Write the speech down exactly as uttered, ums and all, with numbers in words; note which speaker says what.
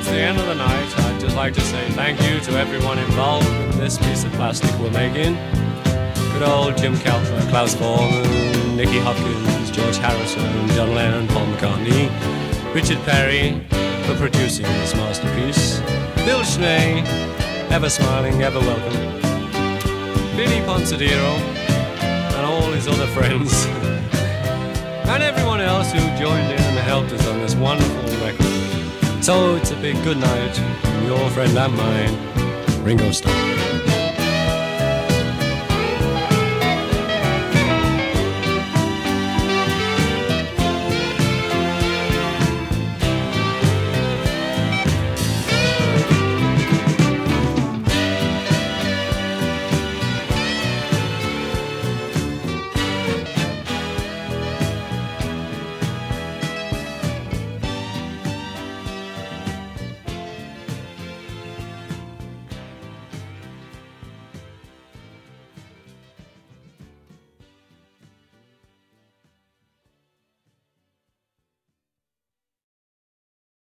Speaker 1: it's the end of the night, I'd just like to say thank you to everyone involved in this piece of plastic we're making. Good old Jim Calfer, Klaus Foreman, Nicky Hopkins, George Harrison, John Lennon, Paul McCartney, Richard Perry for producing this masterpiece, Bill Schnee, ever smiling, ever welcome, Billy Ponsadero, and all his other friends, and everyone else who joined in and helped us on this wonderful record. So it's a big good night from your friend and mine, Ringo Starr.